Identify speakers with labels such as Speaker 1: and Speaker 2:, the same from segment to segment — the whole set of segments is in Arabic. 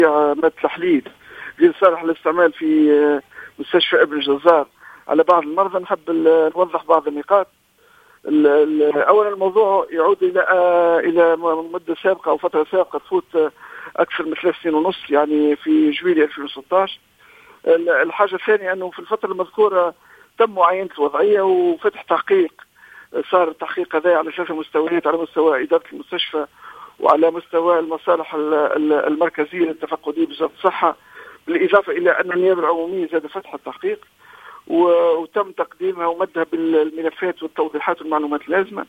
Speaker 1: مادة الحليب غير صالح للاستعمال في مستشفى ابن جزار على بعض المرضى. نحب نوضح بعض النقاط. اولا الموضوع يعود الى مده سابقه او فتره سابقه تفوت اكثر من 3 سنين ونص، يعني في جويلية 2016. الحاجه الثانيه انه في الفتره المذكوره تم معاينه الوضعيه وفتح تحقيق. صار التحقيق هذا على 3 مستويات، على مستوى اداره المستشفى وعلى مستوى المصالح المركزيه التفقديه بوزاره الصحه، بالاضافه الى ان النيابه العموميه زاد فتح التحقيق وتم تقديمها ومدها بالملفات والتوضيحات والمعلومات اللازمه.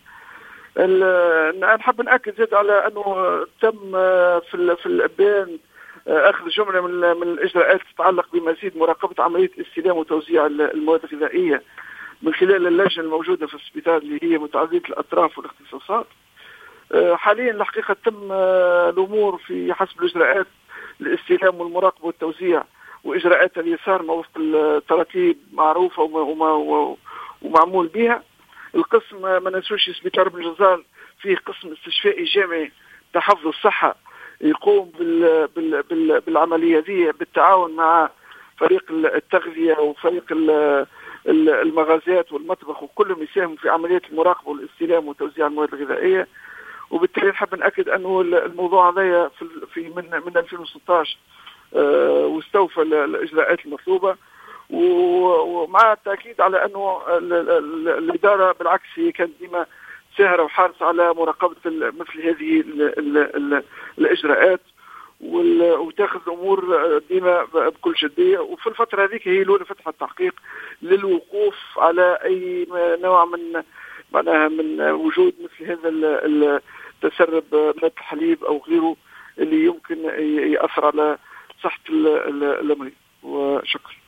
Speaker 1: نحب نأكد زاد على انه تم في الابان اخذ جمله من الاجراءات تتعلق بمزيد مراقبه عمليه استلام وتوزيع المواد الغذائيه من خلال اللجنه الموجوده في السبيطار اللي هي متعدده الاطراف والاختصاصات. حاليا الحقيقه تم الامور في حسب الاجراءات الاستلام والمراقبه والتوزيع واجراءات اليسار وفق التراتيب معروفه ومعمول بها. القسم ما ننسوش سبيطار ابن جزار فيه قسم استشفائي جامعي تحفظ الصحه يقوم بالعمليه دي بالتعاون مع فريق التغذيه وفريق المغازات والمطبخ، وكلهم يساهموا في عمليه المراقبه والاستلام وتوزيع المواد الغذائيه. وبالتالي نحب نأكد انه الموضوع هذا من 2016 واستوفى الاجراءات المطلوبه، ومع التاكيد على انه الاداره بالعكس هي كانت ديما ساهره وحارصه على مراقبه مثل هذه الاجراءات وتاخذ الامور ديما بكل جديه. وفي الفتره هذيك هي الاولى فتح التحقيق للوقوف على اي نوع من وجود مثل هذا التسرب مادة الحليب او غيره اللي يمكن ياثر على صحه المريض. وشكرا.